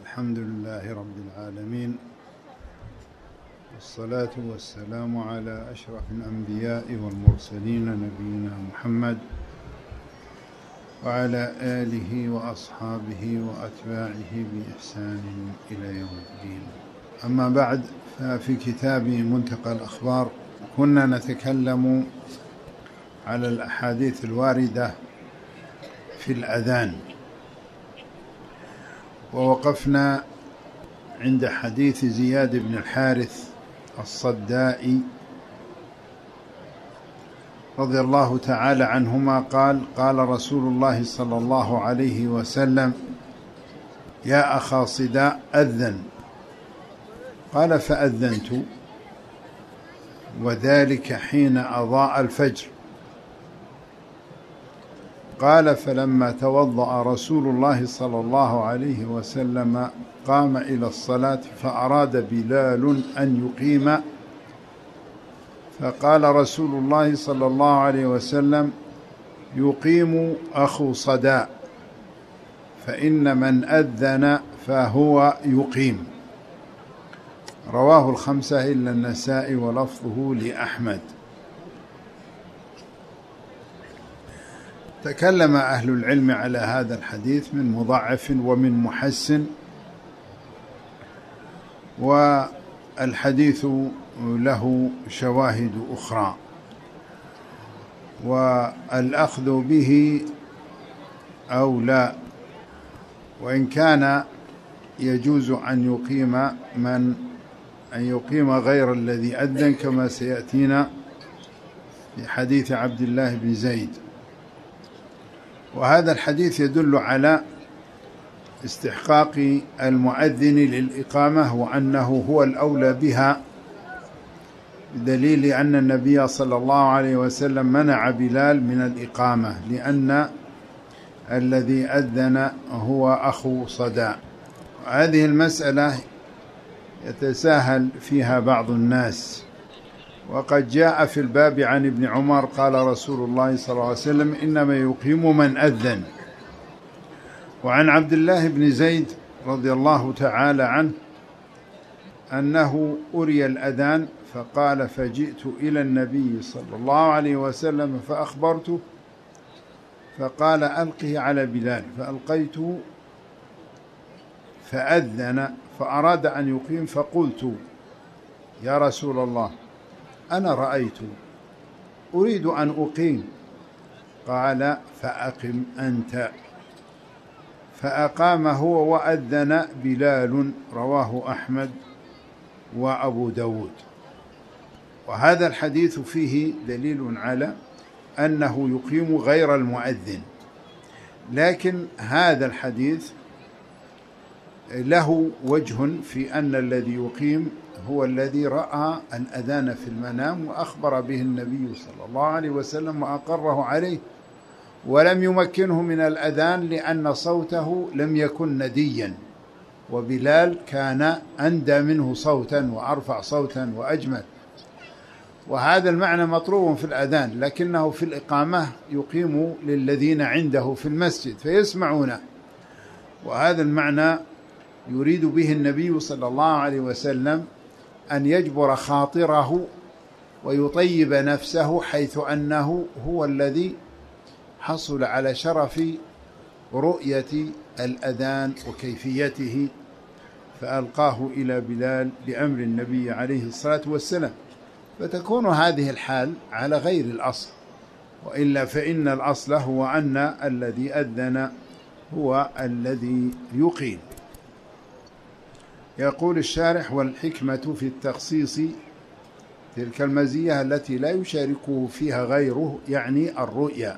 الحمد لله رب العالمين، والصلاة والسلام على أشرف الأنبياء والمرسلين نبينا محمد وعلى آله وأصحابه وأتباعه بإحسان إلى يوم الدين. أما بعد، ففي كتاب منتقى الأخبار كنا نتكلم على الأحاديث الواردة في الأذان، ووقفنا عند حديث زياد بن الحارث الصدائي رضي الله تعالى عنهما قال: قال رسول الله صلى الله عليه وسلم: يا أخا صداء أذن. قال: فأذنت، وذلك حين أضاء الفجر. قال: فلما توضأ رسول الله صلى الله عليه وسلم قام إلى الصلاة، فأراد بلال أن يقيم، فقال رسول الله صلى الله عليه وسلم: يقيم أخو صداء، فإن من أذن فهو يقيم. رواه الخمسة إلا النسائي ولفظه لأحمد. تكلم أهل العلم على هذا الحديث من مضاعف ومن محسن، والحديث له شواهد أخرى، والأخذ به أولى، وإن كان يجوز أن يقيم غير الذي أذن، كما سيأتينا في حديث عبد الله بن زيد. وهذا الحديث يدل على استحقاق المؤذن للإقامة، وأنه هو الأولى بها، بدليل أن النبي صلى الله عليه وسلم منع بلال من الإقامة، لأن الذي أذن هو أخو صداء. هذه المسألة يتساهل فيها بعض الناس، وقد جاء في الباب عن ابن عمر قال رسول الله صلى الله عليه وسلم: إنما يقيم من أذن. وعن عبد الله بن زيد رضي الله تعالى عنه أنه أري الأذان، فقال: فجئت إلى النبي صلى الله عليه وسلم فأخبرته، فقال: ألقه على بلال، فألقيته فأذن، فأراد أن يقيم، فقلت: يا رسول الله، أنا رأيت أريد أن أقيم. قال: فأقم أنت. فأقام هو وأذن بلال. رواه أحمد وأبو داود. وهذا الحديث فيه دليل على أنه يقيم غير المؤذن، لكن هذا الحديث له وجه في أن الذي يقيم هو الذي رأى الأذان في المنام، وأخبر به النبي صلى الله عليه وسلم وأقره عليه، ولم يمكنه من الأذان لأن صوته لم يكن نديا، وبلال كان أندى منه صوتا وأرفع صوتا وأجمل. وهذا المعنى مطلوب في الأذان، لكنه في الإقامة يقيم للذين عنده في المسجد فيسمعونه. وهذا المعنى يريد به النبي صلى الله عليه وسلم أن يجبر خاطره ويطيب نفسه، حيث أنه هو الذي حصل على شرف رؤية الأذان وكيفيته، فألقاه إلى بلال بأمر النبي عليه الصلاة والسلام. فتكون هذه الحال على غير الأصل، وإلا فإن الأصل هو أن الذي أذن هو الذي يقيم. يقول الشارح: والحكمة في التخصيص تلك المزية التي لا يشاركه فيها غيره، يعني الرؤيا،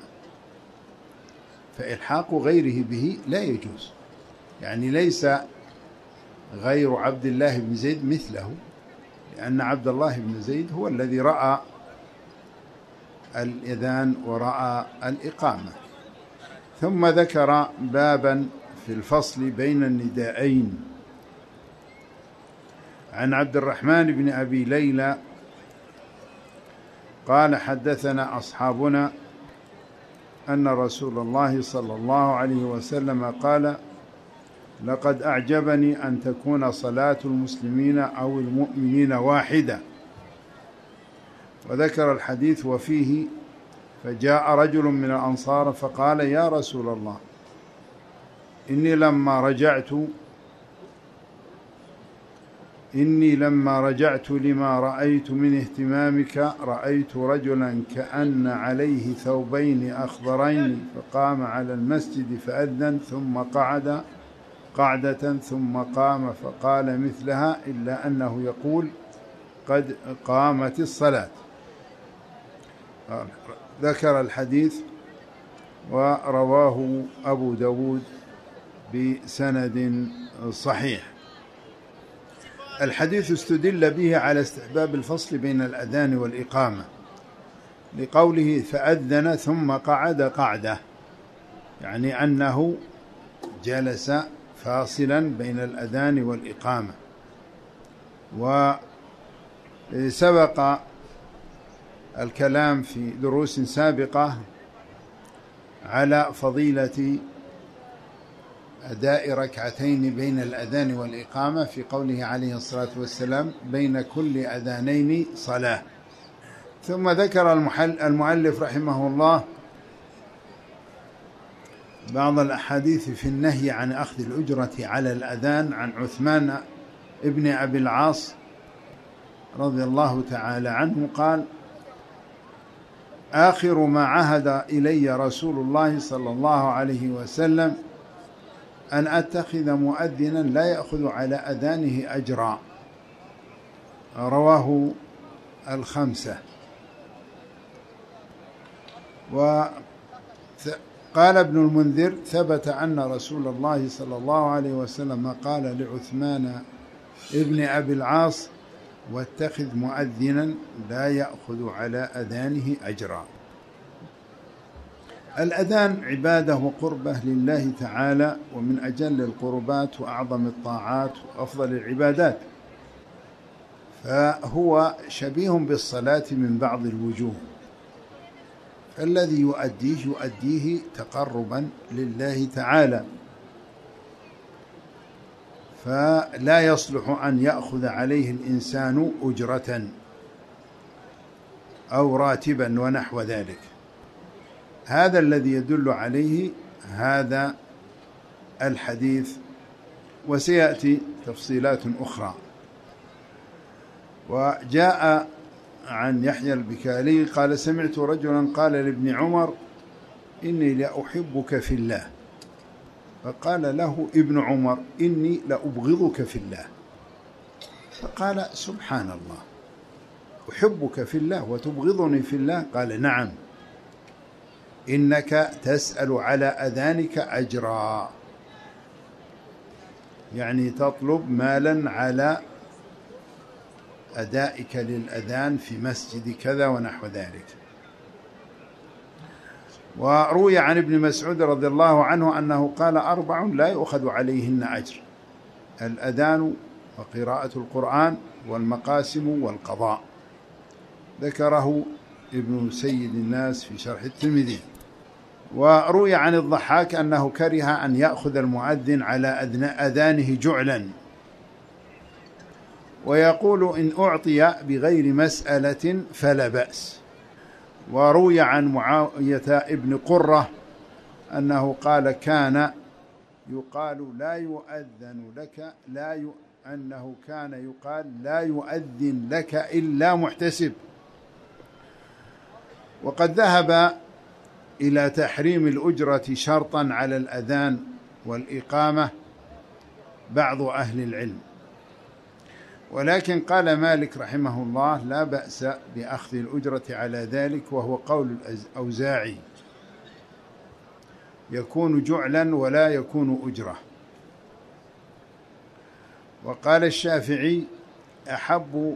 فإلحاق غيره به لا يجوز. يعني ليس غير عبد الله بن زيد مثله، لأن عبد الله بن زيد هو الذي رأى الأذان ورأى الإقامة. ثم ذكر بابا في الفصل بين النداءين. عن عبد الرحمن بن أبي ليلى قال: حدثنا أصحابنا أن رسول الله صلى الله عليه وسلم قال: لقد أعجبني أن تكون صلاة المسلمين أو المؤمنين واحدة. وذكر الحديث وفيه: فجاء رجل من الأنصار فقال: يا رسول الله، إني لما رجعت لما رأيت من اهتمامك رأيت رجلا كأن عليه ثوبين أخضرين فقام على المسجد فأذن ثم قعد قعدة ثم قام فقال مثلها إلا أنه يقول: قد قامت الصلاة. ذكر الحديث ورواه أبو داود بسند صحيح. الحديث استدل به على استحباب الفصل بين الأذان والإقامة لقوله: فأذن ثم قعد قعدة، يعني أنه جلس فاصلا بين الأذان والإقامة. وسبق الكلام في دروس سابقة على فضيلة أداء ركعتين بين الأذان والإقامة في قوله عليه الصلاة والسلام: بين كل أذانين صلاة. ثم ذكر المؤلف رحمه الله بعض الأحاديث في النهي عن أخذ الأجرة على الأذان عن عثمان ابن أبي العاص رضي الله تعالى عنه قال: آخر ما عهد إلي رسول الله صلى الله عليه وسلم أن أتخذ مؤذنا لا يأخذ على أذانه أجرا. رواه الخمسة. وقال ابن المنذر: ثبت أن رسول الله صلى الله عليه وسلم قال لعثمان ابن أبي العاص: واتخذ مؤذنا لا يأخذ على أذانه أجرا. الأذان عبادة وقربة لله تعالى، ومن أجل القربات وأعظم الطاعات وأفضل العبادات، فهو شبيه بالصلاة من بعض الوجوه، الذي يؤديه تقربا لله تعالى، فلا يصلح أن يأخذ عليه الإنسان أجرة أو راتبا ونحو ذلك. هذا الذي يدل عليه هذا الحديث، وسيأتي تفصيلات أخرى. وجاء عن يحيى البكالي قال: سمعت رجلا قال لابن عمر: إني لأحبك في الله. فقال له ابن عمر: إني لأبغضك في الله. فقال: سبحان الله، أحبك في الله وتبغضني في الله؟ قال: نعم، إنك تسأل على أذانك أجرا، يعني تطلب مالا على أدائك للأذان في مسجد كذا ونحو ذلك. وروي عن ابن مسعود رضي الله عنه أنه قال: 4 لا يؤخذ عليهن أجر: الأذان وقراءة القرآن والمقاسم والقضاء. ذكره ابن سيد الناس في شرح الترمذي. وروي عن الضحاك أنه كره أن يأخذ المؤذن على أذانه جعلا، ويقول: إن أعطي بغير مسألة فلا بأس. وروي عن معاوية ابن قرة أنه قال: كان يقال لا يؤذن لك أنه كان يقال لا يؤذن لك إلا محتسب. وقد ذهب إلى تحريم الأجرة شرطا على الأذان والإقامة بعض أهل العلم، ولكن قال مالك رحمه الله: لا بأس بأخذ الأجرة على ذلك، وهو قول الأوزاعي: يكون جعلا ولا يكون أجرة. وقال الشافعي: أحب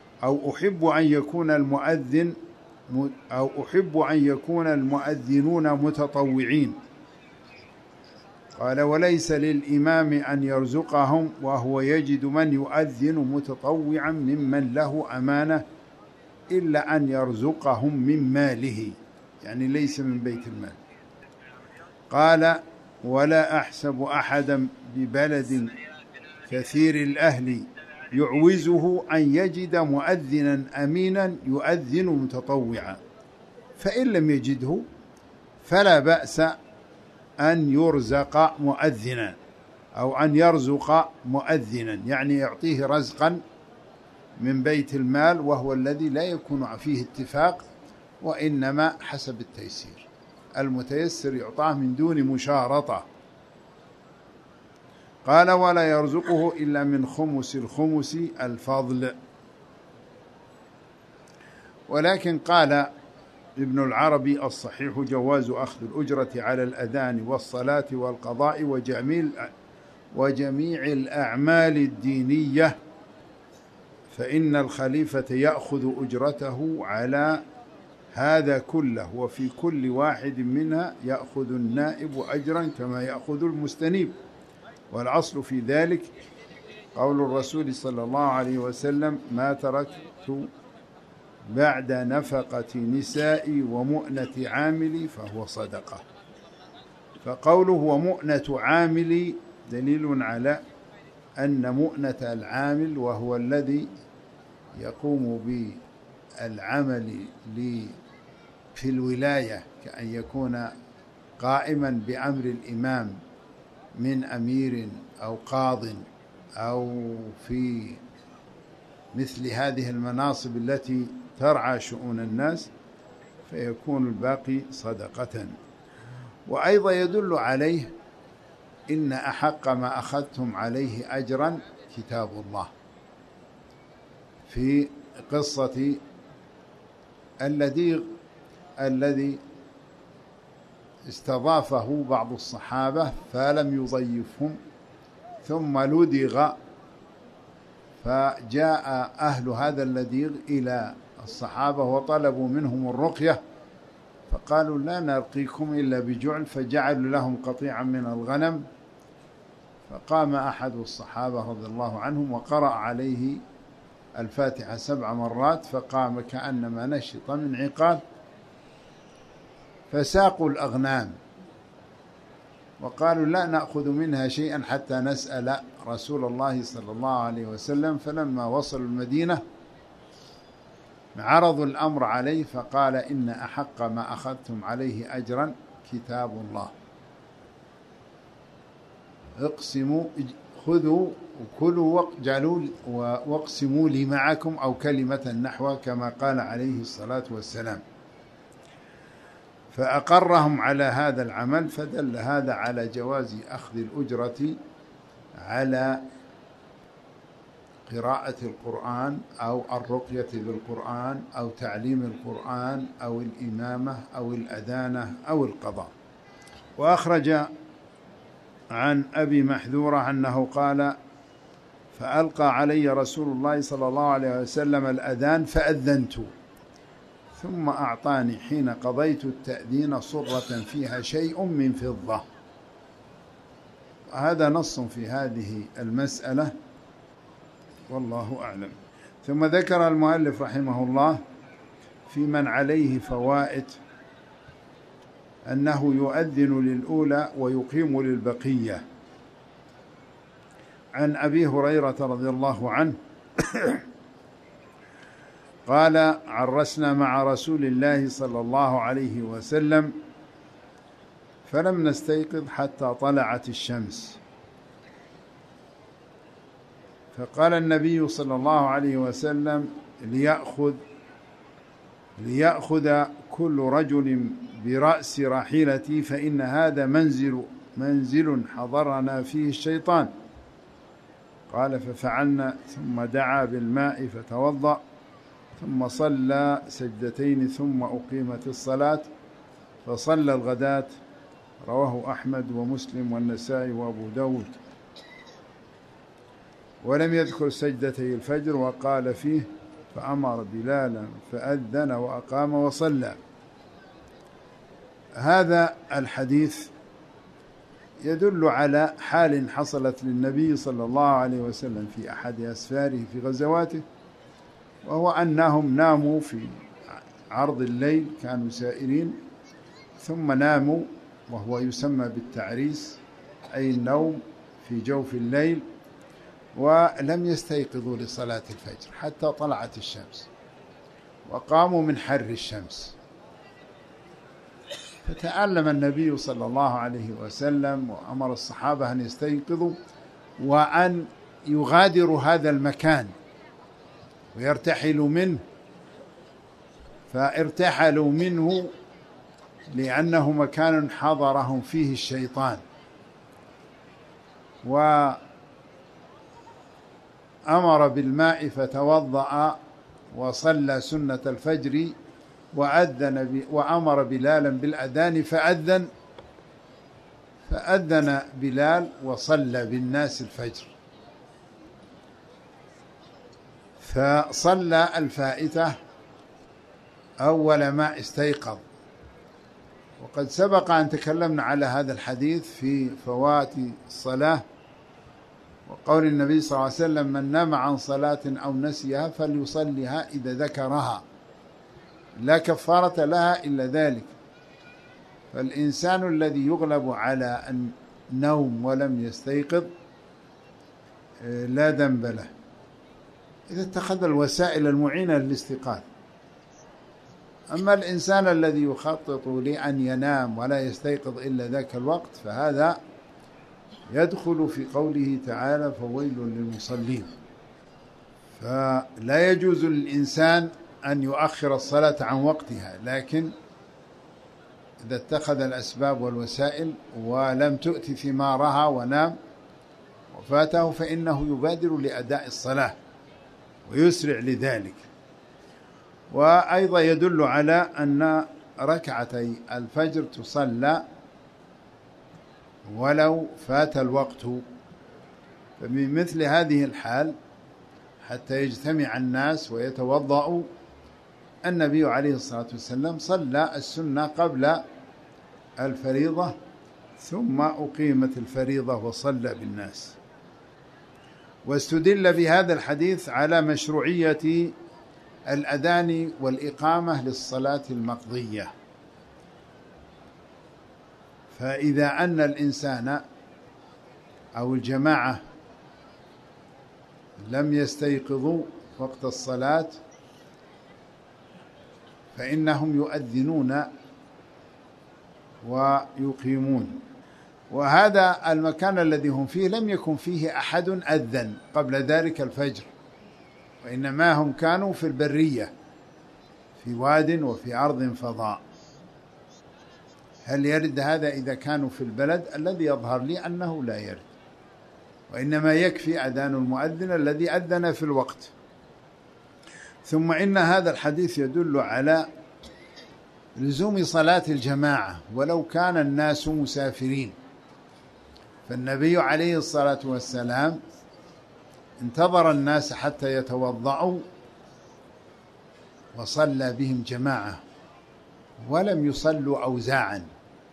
أن يكون المؤذنون متطوعين. قال: وليس للإمام أن يرزقهم وهو يجد من يؤذن متطوعا ممن له أمانة إلا أن يرزقهم من ماله، يعني ليس من بيت المال. قال: ولا أحسب أحدا ببلد كثير الأهل يعوزه أن يجد مؤذنا أمينا يؤذن متطوعا، فإن لم يجده فلا بأس أن يرزق مؤذنا أو أن يرزق مؤذنا، يعني يعطيه رزقا من بيت المال، وهو الذي لا يكون فيه اتفاق وإنما حسب التيسير. المتيسر يعطاه من دون مشارطة. قال ولا يرزقه إلا من خمس الخمس الفضل. ولكن قال ابن العربي الصحيح جواز أخذ الأجرة على الأذان والصلاة والقضاء وجميع الأعمال الدينية، فإن الخليفة يأخذ أجرته على هذا كله، وفي كل واحد منها يأخذ النائب أجرا كما يأخذ المستنيب. والأصل في ذلك قول الرسول صلى الله عليه وسلم: ما تركت بعد نفقة نسائي ومؤنة عاملي فهو صدقة. فقوله ومؤنة عاملي دليل على أن مؤنة العامل وهو الذي يقوم بالعمل في الولاية، كأن يكون قائما بأمر الإمام من أمير أو قاض أو في مثل هذه المناصب التي ترعى شؤون الناس، فيكون الباقي صدقة. وأيضا يدل عليه إن أحق ما أخذتم عليه أجرا كتاب الله، في قصة اللديغ الذي استضافه بعض الصحابة فلم يضيفهم ثم لدغ، فجاء أهل هذا اللديغ إلى الصحابة وطلبوا منهم الرقية، فقالوا لا نرقيكم إلا بجعل، فجعلوا لهم قطيعا من الغنم. فقام أحد الصحابة رضي الله عنهم وقرأ عليه الفاتحة 7 مرات، فقام كأنما نشط من عقال، فساقوا الأغنام وقالوا لا نأخذ منها شيئا حتى نسأل رسول الله صلى الله عليه وسلم. فلما وصلوا المدينة عرضوا الأمر عليه، فقال إن أحق ما أخذتم عليه أجرا كتاب الله، اقسموا خذوا وكلوا واجعلوا واقسموا لي معكم، أو كلمة نحو كما قال عليه الصلاة والسلام. فأقرهم على هذا العمل، فدل هذا على جواز أخذ الأجرة على قراءة القرآن أو الرقية بالقرآن أو تعليم القرآن أو الإمامة أو الأذانة أو القضاء. وأخرج عن أبي محذورة أنه قال: فألقى علي رسول الله صلى الله عليه وسلم الأذان فأذنت، ثم أعطاني حين قضيت التأذين صرة فيها شيء من فضة. هذا نص في هذه المسألة والله أعلم. ثم ذكر المؤلف رحمه الله في من عليه فوائد أنه يؤذن للأولى ويقيم للبقية. عن أبي هريرة رضي الله عنه قال: عرسنا مع رسول الله صلى الله عليه وسلم فلم نستيقظ حتى طلعت الشمس، فقال النبي صلى الله عليه وسلم: ليأخذ كل رجل برأس راحلتي، فإن هذا منزل حضرنا فيه الشيطان. قال: ففعلنا، ثم دعا بالماء فتوضأ، ثم صلى سجدتين، ثم أقيمت الصلاة، فصلى الغداة. رواه أحمد ومسلم والنسائي وأبو داود. ولم يذكر سجدتي الفجر، وقال فيه: فأمر بلالا فأذن وأقام وصلى. هذا الحديث يدل على حال حصلت للنبي صلى الله عليه وسلم في أحد أسفاره في غزواته، وهو أنهم ناموا في عرض الليل، كانوا سائرين ثم ناموا وهو يسمى بالتعريس، أي النوم في جوف الليل، ولم يستيقظوا لصلاة الفجر حتى طلعت الشمس، وقاموا من حر الشمس. فتعلم النبي صلى الله عليه وسلم وأمر الصحابة أن يستيقظوا وأن يغادروا هذا المكان ويرتحلوا منه، فارتحلوا منه لأنه مكان حضرهم فيه الشيطان. وأمر بالماء فتوضأ وصلى سنة الفجر وأمر بلالا بالأذان فأذن بلال وصلى بالناس الفجر، فصلى الفائتة أول ما استيقظ. وقد سبق أن تكلمنا على هذا الحديث في فوات الصلاة، وقول النبي صلى الله عليه وسلم: من نام عن صلاة أو نسيها فليصليها إذا ذكرها، لا كفارة لها إلا ذلك. فالإنسان الذي يغلب على النوم ولم يستيقظ لا ذنب له إذا اتخذ الوسائل المعينة للاستيقاظ. أما الإنسان الذي يخطط لأن ينام ولا يستيقظ إلا ذاك الوقت فهذا يدخل في قوله تعالى: فويل للمصلين. فلا يجوز للإنسان أن يؤخر الصلاة عن وقتها، لكن إذا اتخذ الأسباب والوسائل ولم تؤت ثمارها ونام وفاته فإنه يبادر لأداء الصلاة ويسرع لذلك. وأيضا يدل على أن ركعتي الفجر تصلى ولو فات الوقت. فمن مثل هذه الحال حتى يجتمع الناس ويتوضأوا، النبي عليه الصلاة والسلام صلى السنة قبل الفريضة ثم أقيمت الفريضة وصلى بالناس. واستدل بهذا الحديث على مشروعية الأذان والإقامة للصلاة المقضية. فإذا أن الإنسان أو الجماعة لم يستيقظوا وقت الصلاة فإنهم يؤذنون ويقيمون. وهذا المكان الذي هم فيه لم يكن فيه أحد أذن قبل ذلك الفجر، وإنما هم كانوا في البرية في واد وفي أرض فضاء. هل يرد هذا إذا كانوا في البلد؟ الذي يظهر لي أنه لا يرد، وإنما يكفي أذان المؤذن الذي أذن في الوقت. ثم إن هذا الحديث يدل على لزوم صلاة الجماعة ولو كان الناس مسافرين. فالنبي عليه الصلاة والسلام انتظر الناس حتى يتوضأوا وصلى بهم جماعة ولم يصلوا أوزاعا.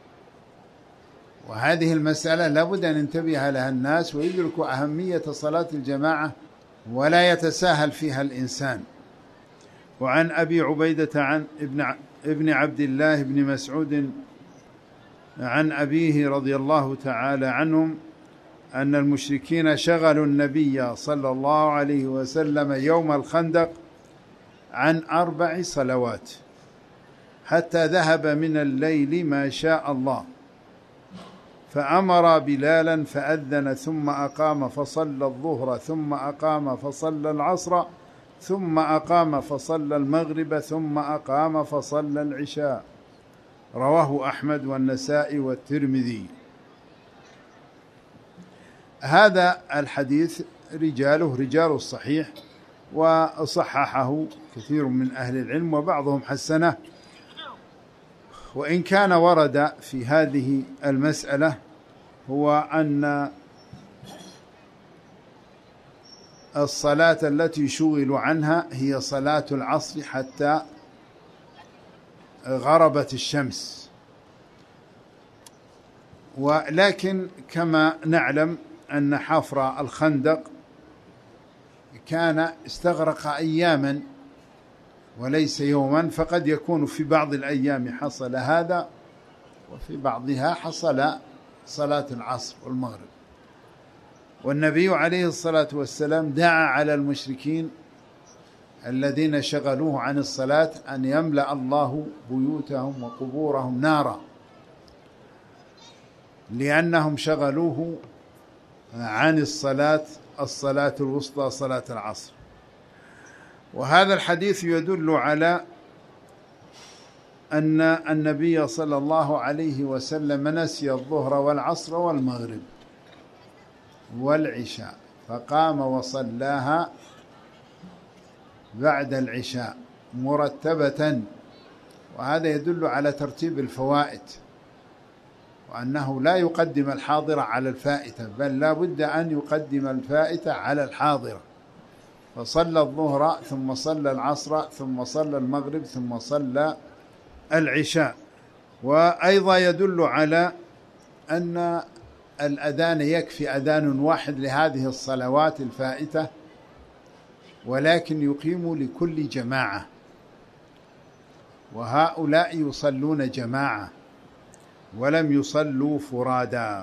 وهذه المسألة لابد أن ينتبه لها الناس ويدركوا أهمية صلاة الجماعة ولا يتساهل فيها الإنسان. وعن أبي عبيدة عن ابن عبد الله بن مسعود عن أبيه رضي الله تعالى عنهم أن المشركين شغلوا النبي صلى الله عليه وسلم يوم الخندق عن 4 صلوات حتى ذهب من الليل ما شاء الله، فأمر بلالا فأذن ثم أقام فصلى الظهر ثم أقام فصلى العصر ثم أقام فصلى المغرب ثم أقام فصلى العشاء. رواه أحمد والنسائي والترمذي. هذا الحديث رجاله رجال الصحيح، وصححه كثير من أهل العلم وبعضهم حسنه. وإن كان ورد في هذه المسألة هو أن الصلاة التي شغلوا عنها هي صلاة العصر حتى غربت الشمس. ولكن كما نعلم أن حفر الخندق كان استغرق أياما وليس يوما، فقد يكون في بعض الأيام حصل هذا وفي بعضها حصل صلاة العصر والمغرب. والنبي عليه الصلاة والسلام دعا على المشركين الذين شغلوه عن الصلاة أن يملأ الله بيوتهم وقبورهم نارا، لأنهم شغلوه عن الصلاة الوسطى صلاة العصر. وهذا الحديث يدل على أن النبي صلى الله عليه وسلم نسي الظهر والعصر والمغرب والعشاء، فقام وصلاها بعد العشاء مرتبة، وهذا يدل على ترتيب الفوائت، وأنه لا يقدم الحاضرة على الفائتة، بل لا بد أن يقدم الفائتة على الحاضرة، فصلى الظهر ثم صلى العصر ثم صلى المغرب ثم صلى العشاء. وأيضا يدل على أن الأذان يكفي أذان واحد لهذه الصلوات الفائتة، ولكن يقيم لكل جماعة، وهؤلاء يصلون جماعة ولم يصلوا فرادا.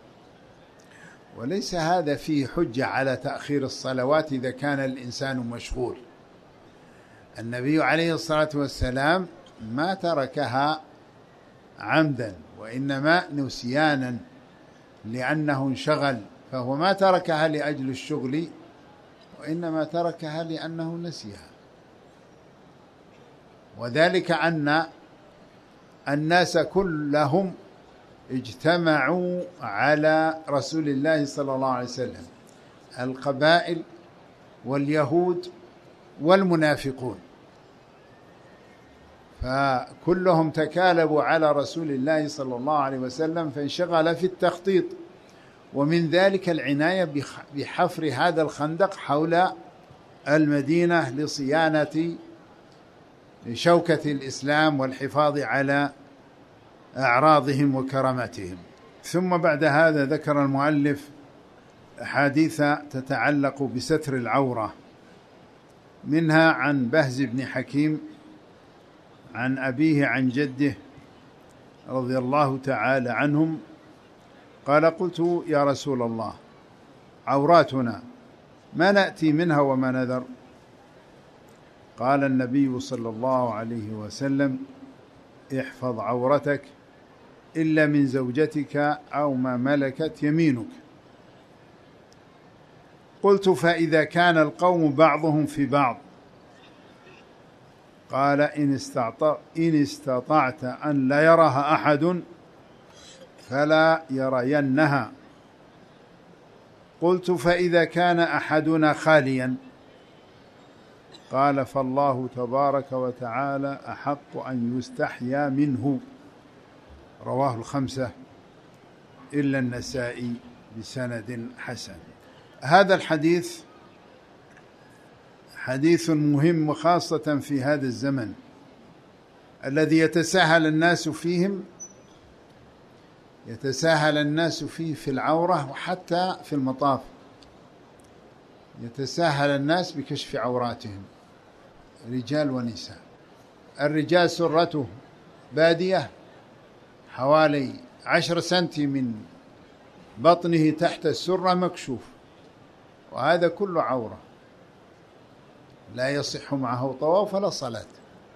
وليس هذا فيه حجة على تأخير الصلوات إذا كان الإنسان مشغول. النبي عليه الصلاة والسلام ما تركها عمدا، وإنما نسيانا لأنه انشغل، فهو ما تركها لأجل الشغل، وإنما تركها لأنه نسيها. وذلك أن الناس كلهم اجتمعوا على رسول الله صلى الله عليه وسلم، القبائل واليهود والمنافقون، فكلهم تكالبوا على رسول الله صلى الله عليه وسلم، فانشغل في التخطيط، ومن ذلك العناية بحفر هذا الخندق حول المدينة لصيانة شوكة الإسلام والحفاظ على أعراضهم وكرامتهم. ثم بعد هذا ذكر المؤلف أحاديث تتعلق بستر العورة، منها عن بهز بن حكيم عن أبيه عن جده رضي الله تعالى عنهم قال: قلت يا رسول الله، عوراتنا ما نأتي منها وما نذر؟ قال النبي صلى الله عليه وسلم: احفظ عورتك إلا من زوجتك أو ما ملكت يمينك. قلت: فإذا كان القوم بعضهم في بعض؟ قال: إن استطعت أن لا يراها أحد فلا يرينها. قلت: فإذا كان أحدنا خاليا؟ قال: فالله تبارك وتعالى أحق أن يستحيا منه. رواه الخمسة إلا النسائي بسند حسن. هذا الحديث حديث مهم، وخاصة في هذا الزمن الذي يتساهل الناس فيه في العورة، وحتى في المطاف يتساهل الناس بكشف عوراتهم، رجال ونساء. الرجال سرته بادية حوالي 10 سنتي من بطنه تحت السرة مكشوف، وهذا كله عورة، لا يصح معه طواف ولا صلاة.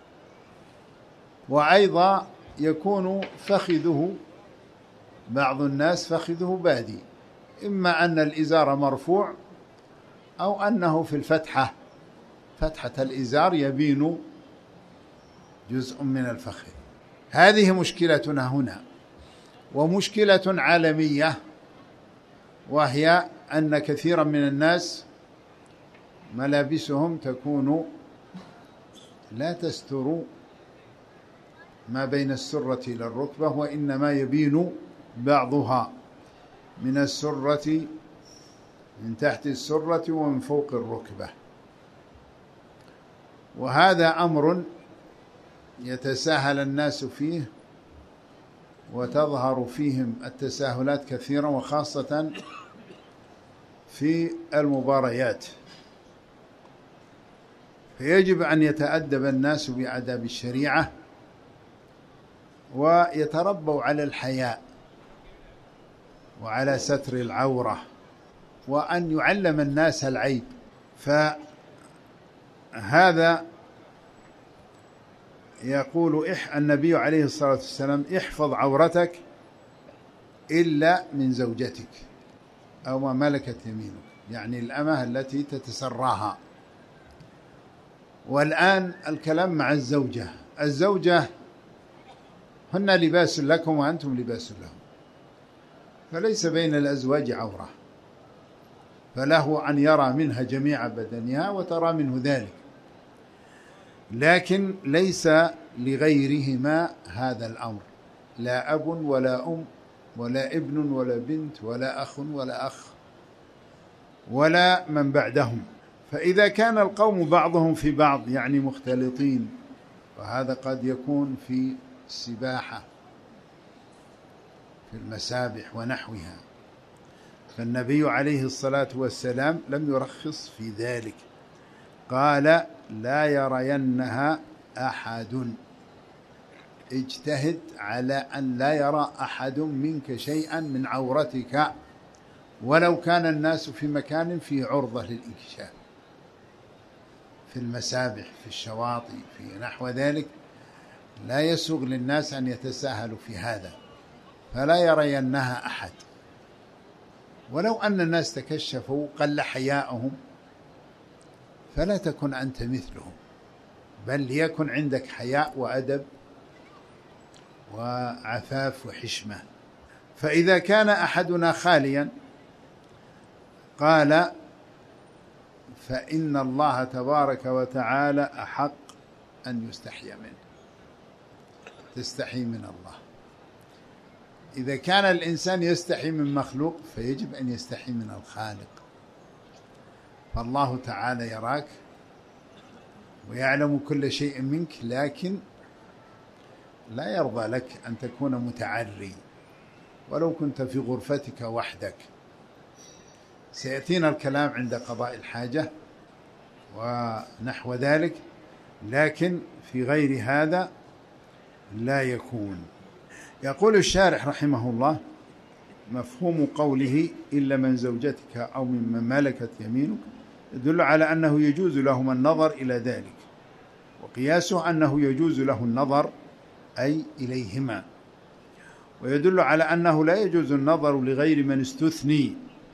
وأيضا يكون فخذه، بعض الناس فخذه بادي، إما أن الإزار مرفوع أو أنه في الفتحة، فتحة الإزار يبين جزء من الفخذ. هذه مشكلتنا هنا، ومشكلة عالمية، وهي أن كثيرا من الناس ملابسهم تكون لا تستر ما بين السرة إلى الركبة، وإنما يبين بعضها من السرة، من تحت السرة ومن فوق الركبة. وهذا أمر يتساهل الناس فيه، وتظهر فيهم التساهلات كثيرا، وخاصة في المباريات. فيجب أن يتأدب الناس بآداب الشريعة، ويتربوا على الحياء وعلى ستر العورة وأن يعلم الناس العيب. فهذا يقول النبي عليه الصلاة والسلام: احفظ عورتك إلا من زوجتك أو ما ملكت يمينك، يعني الأمة التي تتسراها. والآن الكلام مع الزوجة. الزوجة هن لباس لكم وأنتم لباس لهم، فليس بين الأزواج عورة، فله أن يرى منها جميع بدنها وترى منه ذلك، لكن ليس لغيرهما هذا الأمر، لا أب ولا أم ولا ابن ولا بنت ولا أخ ولا أخ ولا من بعدهم. فإذا كان القوم بعضهم في بعض يعني مختلطين، وهذا قد يكون في السباحة في المسابح ونحوها، فالنبي عليه الصلاة والسلام لم يرخص في ذلك، قال: لا يرينها أحد، اجتهد على أن لا يرى أحد منك شيئا من عورتك، ولو كان الناس في مكان فيه عرضة للإنكشاف، في المسابح في الشواطئ في نحو ذلك، لا يسوغ للناس أن يتساهلوا في هذا، فلا يرينها أحد. ولو أن الناس تكشفوا قل حياءهم، فلا تكن أنت مثلهم، بل ليكن عندك حياء وأدب وعفاف وحشمة. فإذا كان أحدنا خاليا، قال: فإن الله تبارك وتعالى أحق أن يستحي منه، تستحي من الله. إذا كان الإنسان يستحي من مخلوق فيجب أن يستحي من الخالق، فالله تعالى يراك ويعلم كل شيء منك، لكن لا يرضى لك أن تكون متعري ولو كنت في غرفتك وحدك. سيأتينا الكلام عند قضاء الحاجة ونحو ذلك، لكن في غير هذا لا يكون. يقول الشارح رحمه الله: مفهوم قوله إلا من زوجتك أو ممن ملكت يمينك يدل على أنه يجوز لهم النظر إلى ذلك، وقياسه أنه يجوز له النظر أي إليهما، ويدل على أنه لا يجوز النظر لغير من استثني،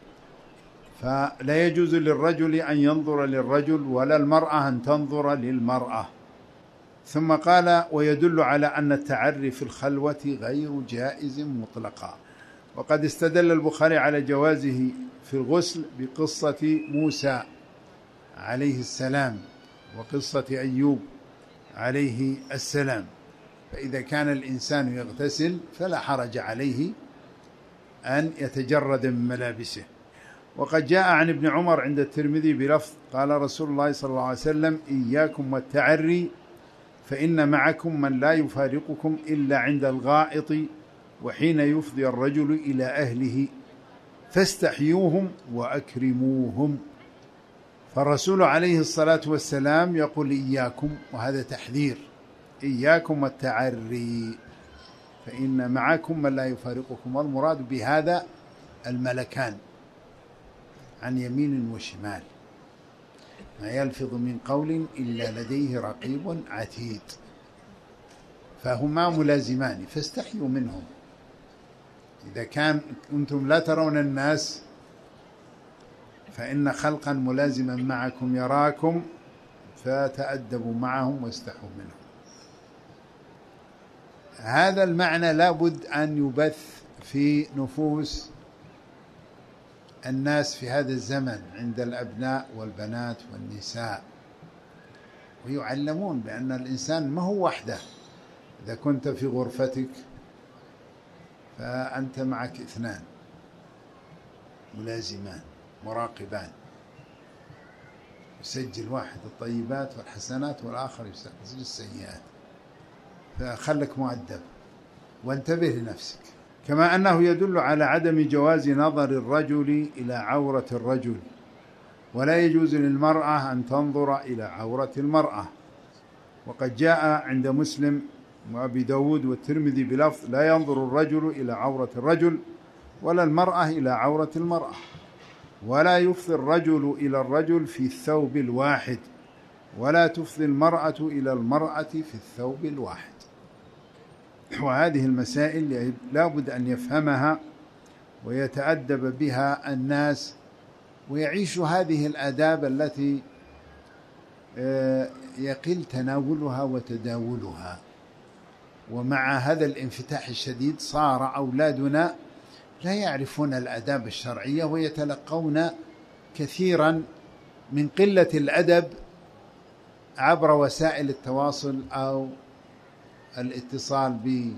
فلا يجوز للرجل أن ينظر للرجل ولا المرأة أن تنظر للمرأة. ثم قال: ويدل على أن التعري في الخلوة غير جائز مطلقا. وقد استدل البخاري على جوازه في الغسل بقصة موسى عليه السلام وقصة أيوب عليه السلام، فإذا كان الإنسان يغتسل فلا حرج عليه أن يتجرد من ملابسه. وقد جاء عن ابن عمر عند الترمذي بلفظ: قال رسول الله صلى الله عليه وسلم: إياكم والتعري، فإن معكم من لا يفارقكم إلا عند الغائط وحين يفضي الرجل إلى أهله، فاستحيوهم وأكرموهم. فالرسول عليه الصلاة والسلام يقول إياكم، وهذا تحذير، إياكم والتعري، فإن معكم من لا يفارقكم، والمراد بهذا الملكان عن يمين وشمال، ما يلفظ من قول إلا لديه رقيب عتيد، فهما ملازمان، فاستحيوا منهم. إذا كان أنتم لا ترون الناس، فإن خلقا ملازما معكم يراكم، فتأدبوا معهم واستحوا منهم. هذا المعنى لابد أن يبث في نفوس الناس في هذا الزمن عند الأبناء والبنات والنساء، ويعلمون بأن الإنسان ما هو وحده. إذا كنت في غرفتك فأنت معك اثنان ملازمان مراقبان، يسجل واحد الطيبات والحسنات والآخر يسجل السيئات، فخلك مؤدب وانتبه لنفسك. كما أنه يدل على عدم جواز نظر الرجل إلى عورة الرجل، ولا يجوز للمرأة أن تنظر إلى عورة المرأة. وقد جاء عند مسلم وأبي داود والترمذي بلفظ: لا ينظر الرجل إلى عورة الرجل ولا المرأة إلى عورة المرأة، ولا يفضي الرجل إلى الرجل في الثوب الواحد، ولا تفضي المرأة إلى المرأة في الثوب الواحد. وهذه المسائل لا بد أن يفهمها ويتأدب بها الناس ويعيش هذه الآداب التي يقل تناولها وتداولها. ومع هذا الانفتاح الشديد صار أولادنا لا يعرفون الآداب الشرعية، ويتلقون كثيرا من قلة الأدب عبر وسائل التواصل أو الاتصال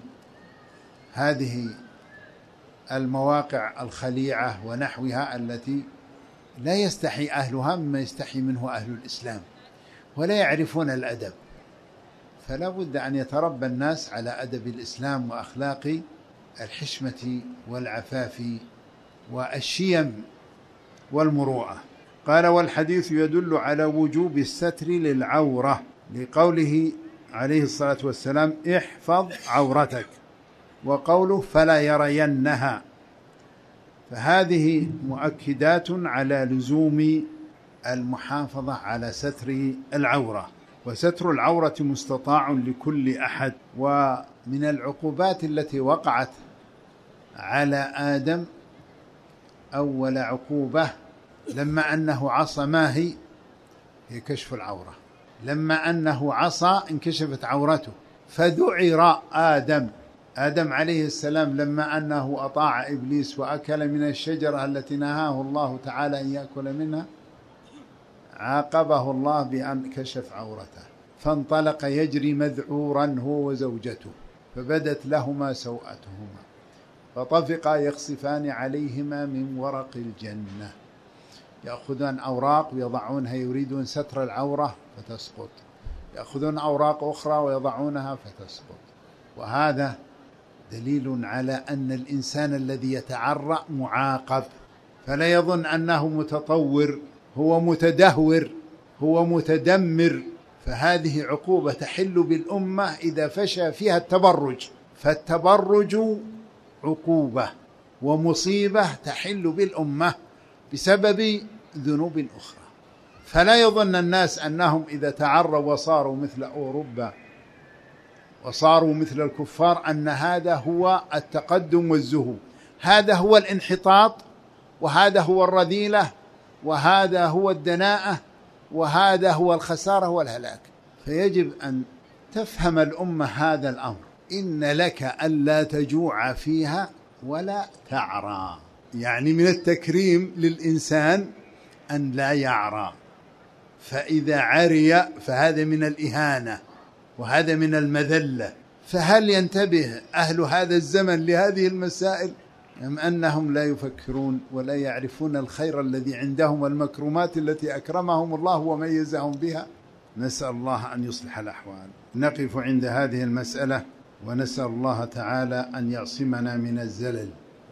بهذه المواقع الخليعة ونحوها، التي لا يستحي أهلها مما يستحي منه أهل الإسلام، ولا يعرفون الأدب. فلا بد أن يتربى الناس على أدب الإسلام وأخلاق الحشمة والعفاف والشيم والمروءة. قال: والحديث يدل على وجوب الستر للعورة، لقوله عليه الصلاة والسلام: احفظ عورتك، وقوله: فلا يرينها. فهذه مؤكدات على لزوم المحافظة على ستر العورة. وستر العورة مستطاع لكل أحد. ومن العقوبات التي وقعت على آدم أول عقوبة لما أنه عصى، ما هي كشف العورة. لما أنه عصى انكشفت عورته، فذعر آدم عليه السلام لما أنه أطاع إبليس وأكل من الشجرة التي نهاه الله تعالى أن يأكل منها، عاقبه الله بأن كشف عورته، فانطلق يجري مذعورا هو وزوجته، فبدت لهما سوءتهما، فطفقا يخصفان عليهما من ورق الجنة. يأخذون أوراق ويضعونها، يريدون ستر العورة فتسقط، يأخذون أوراق أخرى ويضعونها فتسقط. وهذا دليل على أن الإنسان الذي يتعرى معاقب، فلا يظن أنه متطور، هو متدهور، هو متدمر. فهذه عقوبة تحل بالأمة إذا فشى فيها التبرج، فالتبرج عقوبة ومصيبة تحل بالأمة بسبب ذنوب أخرى. فلا يظن الناس أنهم إذا تعروا وصاروا مثل أوروبا وصاروا مثل الكفار أن هذا هو التقدم والزهو. هذا هو الانحطاط، وهذا هو الرذيلة، وهذا هو الدناءة، وهذا هو الخسارة والهلاك. فيجب أن تفهم الأمة هذا الأمر: إن لك ألا تجوع فيها ولا تعرى. يعني من التكريم للإنسان أن لا يعرى، فإذا عري فهذا من الإهانة وهذا من المذلة. فهل ينتبه أهل هذا الزمن لهذه المسائل، أم أنهم لا يفكرون ولا يعرفون الخير الذي عندهم والمكرمات التي أكرمهم الله وميزهم بها؟ نسأل الله أن يصلح الأحوال. نقف عند هذه المسألة، ونسأل الله تعالى أن يعصمنا من الزلل،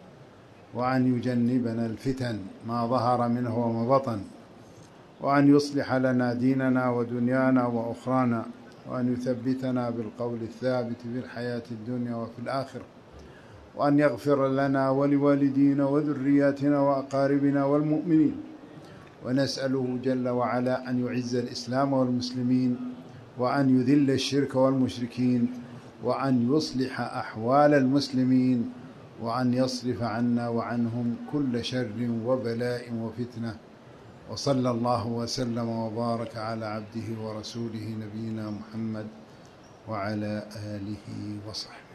وأن يجنبنا الفتن ما ظهر منه وما بطن، وأن يصلح لنا ديننا ودنيانا وأخرانا، وأن يثبتنا بالقول الثابت في الحياة الدنيا وفي الآخرة، وأن يغفر لنا ولوالدينا وذرياتنا وأقاربنا والمؤمنين. ونسأله جل وعلا أن يعز الإسلام والمسلمين، وأن يذل الشرك والمشركين، وأن يصلح أحوال المسلمين، وأن يصرف عنا وعنهم كل شر وبلاء وفتنة. وصلى الله وسلم وبارك على عبده ورسوله نبينا محمد وعلى آله وصحبه.